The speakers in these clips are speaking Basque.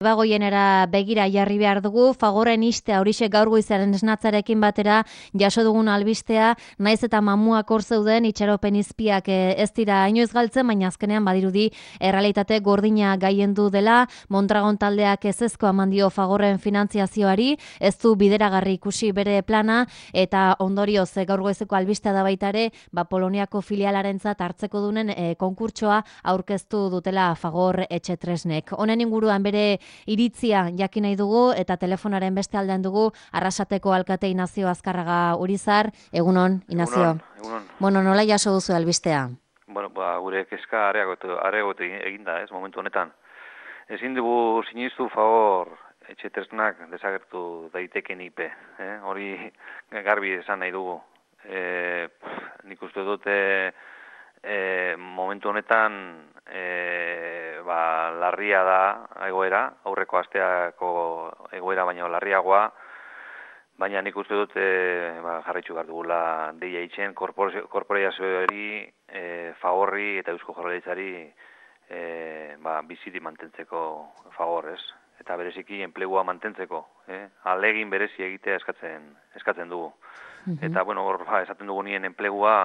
Bagoienera begira jarri behar dugu, Fagorren istea horixe gaur goizaren esnatzarekin batera jaso dugun albistea, naiz eta mamuak hor zeuden itxaropen izpiak ez dira inoiz galtzen, baina azkenean badirudi errealitate gordina gaiendu dela, Mondragon taldeak ezezko eman dio Fagorren finantziazioari, ez du bideragarri ikusi bere plana, eta ondorioz gaur goizeko albistea da baita ere, Poloniako filialarentzat hartzeko dunen konkurtsoa aurkeztu dutela Fagor Etxetresnek. Honen inguruan bere iritzia jakin nahi dugu eta telefonaren beste aldean dugu Arrasateko alkate Inazio Azkarraga Urizar. Egunon, Inazio. Egunon. Bueno, nola jaso duzu albistea? Bueno, gure kezka areagotu eginda, momentu honetan. Ezin dugu sinistu Fagor Etxetresnak desagertu daiteken IP, hori garbi esan nahi dugu. Nik uste dute momentu honetan larria da egoera, aurreko asteako egoera baina larriagoa, baina nik uste dut jarraitzu behar dugula deia itxen korporazioari, Fagorri eta Eusko Jaurlaritzari biziti mantentzeko Fagor, ez? Eta bereziki enplegua mantentzeko, ahalegin berezi egitea eskatzen dugu. Eta, bueno, esaten dugu nien enplegua,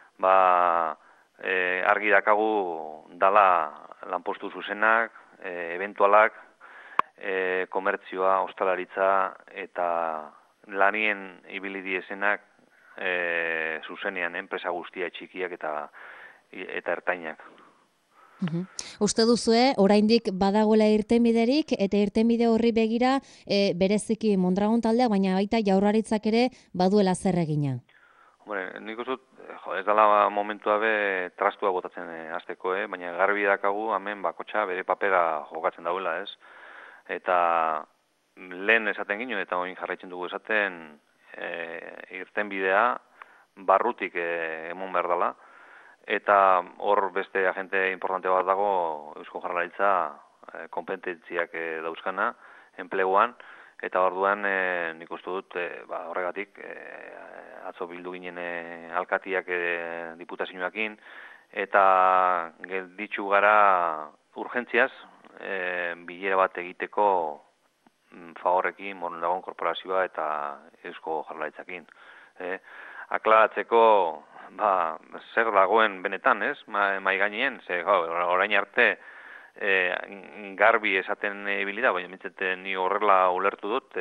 argi dakagu dala lanpostu zuzenak, eventualak, komertzioa, ostalaritza eta lanien ibili diesenak zuzenean enpresa guztia txikiak eta ertainak. Uste duzue, oraindik badagoela irtenbiderik eta irtenbide horri begira bereziki Mondragon taldea, baina baita Jaurlaritzak ere baduela zer egina. Nik uste dut, ez dela momentua be trastua botatzen hasteko, baina garbi dakagu hemen bakotxa bere papera jokatzen dauela, ez? Eta lehen esaten gino eta orain jarraitzen dugu esaten irtenbidea barrutik emon behar dela. Eta hor beste agente importante bat dago Eusko Jaurlaritza kompetentziak dauzkana enpleguan, eta orduan nik uste dut horregatik atzo bildu ginen alkatiak diputazioakin, eta gelditzu gara urgentziaz bilera bat egiteko Fagorrekin, Mondragon korporazioa eta Eusko Jaurlaritzakin. Aklaratzeko zer dagoen benetan, ez? Mai gainien, orain arte garbi esaten bilida, baina mintzeten ni horrela ulertu dut,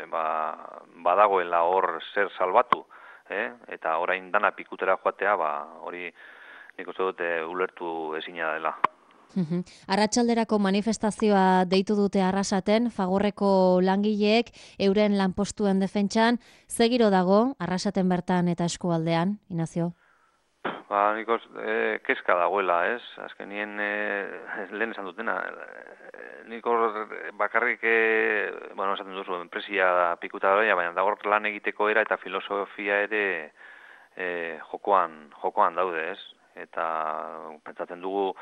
badagoela hor zer salbatu, eta orain dana pikutera joatea, hori nik uste dut ulertu ezina dela. Arratsalderako manifestazioa deitu dute Arrasaten, Fagorreko langileek euren lanpostuen defentsan, ze giro dago Arrasaten bertan eta eskualdean, Inazio? Nik kezka dagoela, ez? Azkenien lehen esan dutena. Nik bakarrik, esaten duzu, enpresia pikuta da, baina da hor lan egiteko era eta filosofia ere jokoan daude, ez? Eta pentsatzen dugu,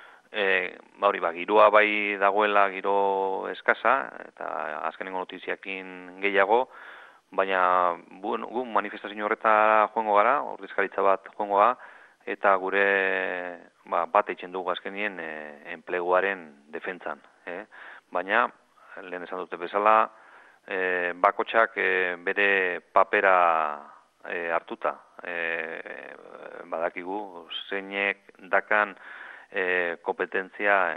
giroa bai dagoela giro eskasa, eta azkenengo notiziakin gehiago, baina gu manifestazio horretara joango gara, ordezkaritza bat joango gara, eta gure bat eitzen dugu azkenien enpleguaren defentsan. Baina, lehen esan dute bezala, bakotxak bere papera hartuta. Badakigu, zeinek dakan kompetentzia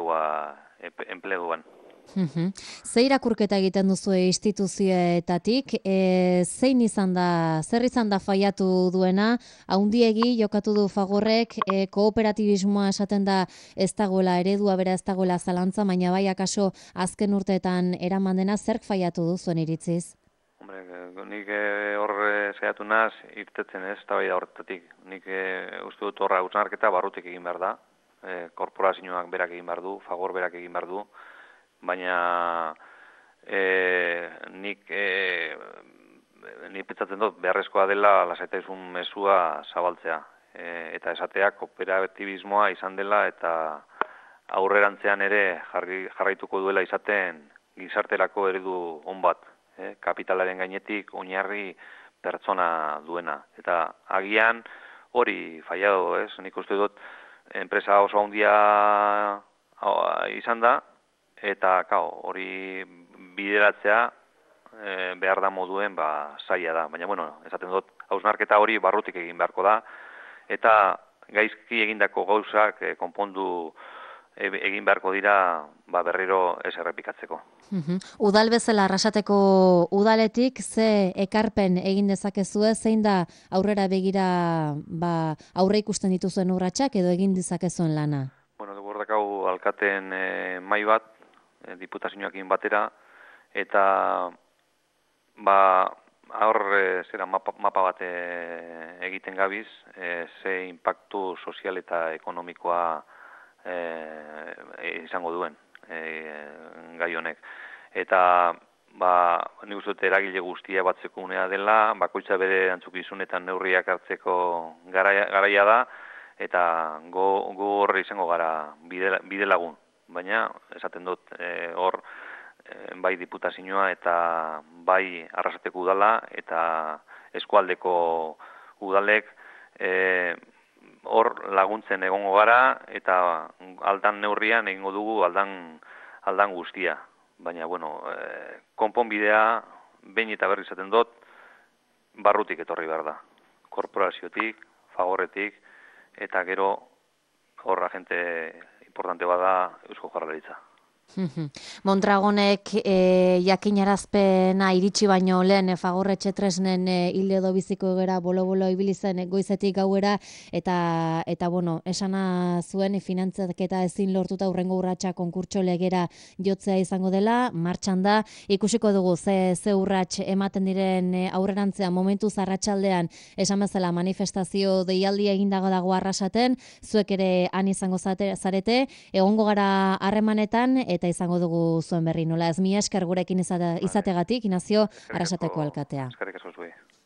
enpleguan. Ze irakurketa egiten duzu instituzioetatik, zer izan da faiatu duena, haundiegi jokatu du Fagorrek, kooperatibismoa esaten da ez dagoela eredua, bera ez dagoela zalantza, baina bai akaso azken urteetan eraman dena, zerk faiatu du zuen iritziz? Nik hor saiatu naz irtetzen ez, eta bai da horretatik. Nik uste dut horra hausnarketa barrutik egin behar da, korporazioak berak egin behar du, Fagor berak egin behar du, baina nik pentsatzen dut beharrezkoa dela lasaitasun mezua zabaltzea. Eta esatea kooperatibismoa izan dela eta aurrerantzean ere jarraituko duela izaten gizarterako eredu on bat. Kapitalaren gainetik oinarri pertsona duena. Eta agian hori fallado, ez? Nik uste dut enpresa oso handia izan da, eta hori bideratzea behar da moduen zaila da. Baina, esaten dut, hausnarketa hori barrutik egin beharko da, eta gaizki egindako gauzak konpondu egin beharko dira berriro ez errepikatzeko. Udal bezala Arrasateko udaletik ze ekarpen egin dezakezue, zein da aurrera begira aurre ikusten dituzuen urratsak edo egin dezakezuen lana? Dugu dakau alkateen mai bat, diputazioakin batera, eta zera mapa bat egiten gabiz, ze impactu sozial eta ekonomikoa izango duen gai honek. Eta nik uste dut eragile guztia batzeko unea dela, bakoitza bere antzukizunetan neurriak hartzeko garaia da, eta gu horre izango gara bide lagun. Baina, esaten dut, hor bai diputazioa eta bai Arrasateko udala eta eskualdeko udalek hor laguntzen egongo gara eta aldan neurrian egingo dugu aldan guztia. Baina, konponbidea behin eta berri izaten dut barrutik etorri behar da. Korporaziotik, fagorretik eta gero horra jente importante bada Eusko Jaurlaritza. Mondragonek jakinarazpena iritsi baino lehen Fagorretxe tresnen hilde edo biziko gara bolo-bolo ibili zen goizetik gauera eta esana zuen finantzaketa ezin lortuta hurrengo urratsa konkurtso legera jotzea izango dela, martxan da, ikusiko dugu ze urrats ematen diren aurrerantzean momentuz arratsaldean esan bezala manifestazio deialdia egindago dago Arrasaten, zuek ere han izango zarete, egongo gara harremanetan eta izango dugu zuen berri nola. Ez mila esker gurekin izategatik, Inazio, Arrasateko alkatea. Eskerrik asko zuei.